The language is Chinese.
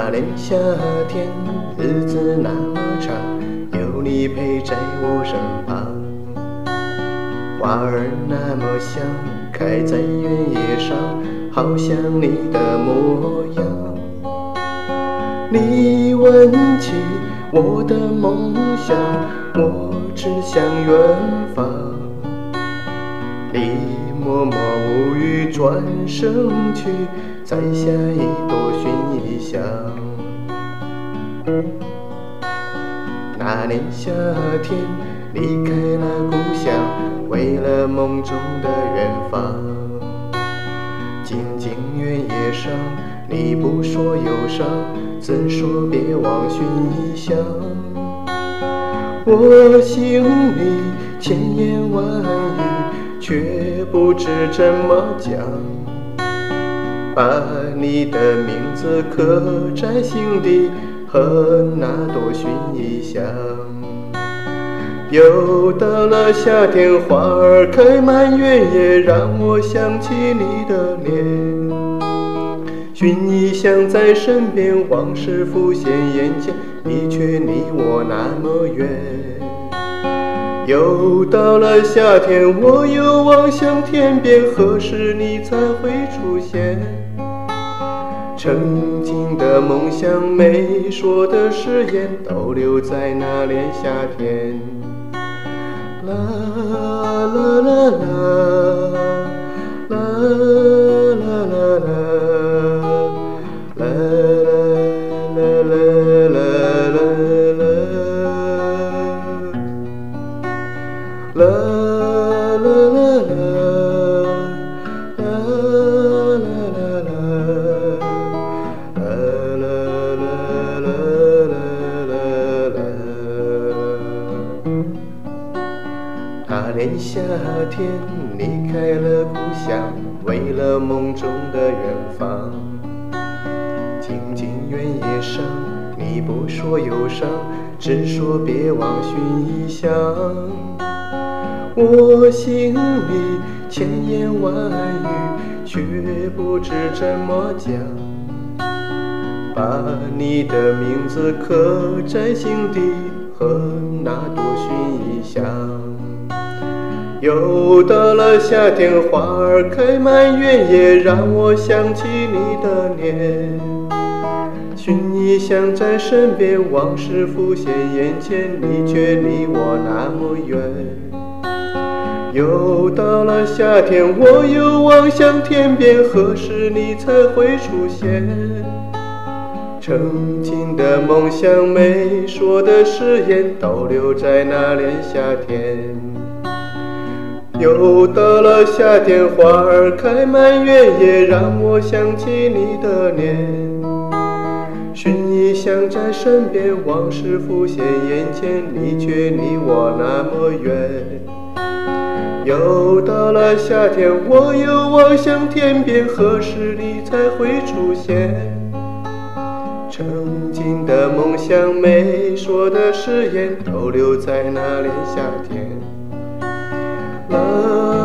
那年夏天，日子那么长，有你陪在我身旁。花儿那么香，开在原野上，好像你的模样。你问起我的梦想，我只想远方。你默默无语转身去，摘下一朵薰衣香。那年夏天，离开了故乡，为了梦中的远方。静静原野上，你不说忧伤，只说别忘薰衣香。我心里千言万语，却不知怎么讲。把你的名字刻在心底，和那朵薰衣香。又到了夏天，花儿开满原野，让我想起你的脸。薰衣香在身边，往事浮现眼前，你却离我那么远。又到了夏天，我又望向天边，何时你才会出现？曾经的梦想，没说的誓言，都留在那年夏天。啦啦啦啦啦啦啦啦啦啦啦啦那年夏天，离开了故乡，为了梦中的远方。静静原野上，你不说忧伤，只说别忘薰衣香。我心里千言万语，却不知怎么讲。把你的名字刻在心底，和那朵薰衣香。又到了夏天，花儿开满原野，让我想起你的脸。薰衣香在身边，往事浮现眼前，你却离我那么远。又到了夏天，我又望向天边，何时你才会出现？曾经的梦想，没说的誓言，都留在那年夏天。又到了夏天，花儿开满原野，让我想起你的脸。薰衣香在身边，往事浮现眼前，你却离我那么远。又到了夏天，我又望向天边，何时你才会出现？曾经的梦想，没说的誓言，都留在那年夏天。啦